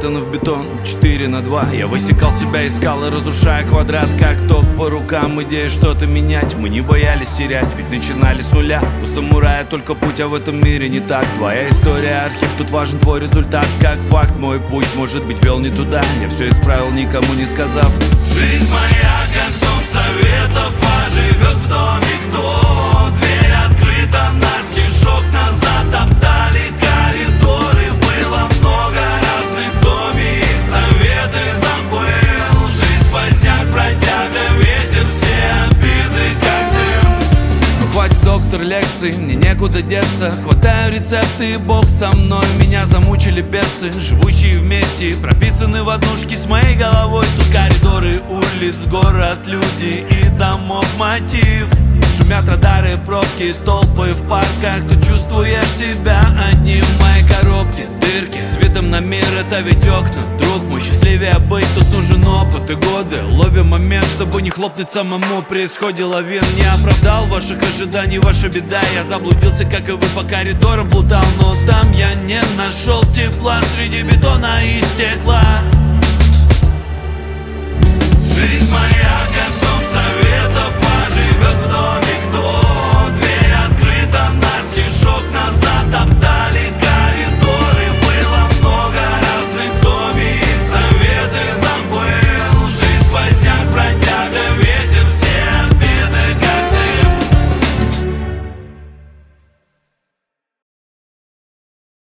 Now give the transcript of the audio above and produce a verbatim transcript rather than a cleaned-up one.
впечатаны в бетон четыре на два. Я высекал себя из скалы, разрушая квадрат, как ток по рукам. Идея что-то менять, мы не боялись терять, ведь начинали с нуля. У самурая только путь, а в этом мире не так. Твоя история архив, тут важен твой результат. Как факт, мой путь, может быть, вел не туда. Я все исправил, никому не сказав. Жизнь моя, как дом советов, а живет в доме кто? Дверь открыта, настежь, окна затоптали коридоры. Было много разных в доме, их советы забыл. Жизнь сквозняк, бродяга, ветер, все обиды как дым. Ну хватит, доктор, лекций, мне некуда деться. Хватаю рецепты, Бог со мной. Меня замучили бесы, живущие вместе, прописаны в однушке с моей головой. Тут коридоры улиц, город, люди и домов мотив. Шумят радары, пробки, толпы в парках. Тут чувствуешь себя одним в моей коробке. Дырки с видом на мир, это ведь окна. Друг мой, счастливее быть, тут нужен опыт и годы. Ловим момент, чтобы не хлопнуть самому при исходе лавин. Не оправдал ваших ожиданий, ваша беда. Я заблудился, как и вы, по коридорам плутал. Но там я не нашел тепла среди бетона и стекла. Жизнь моя, как дом советов, а живет в доме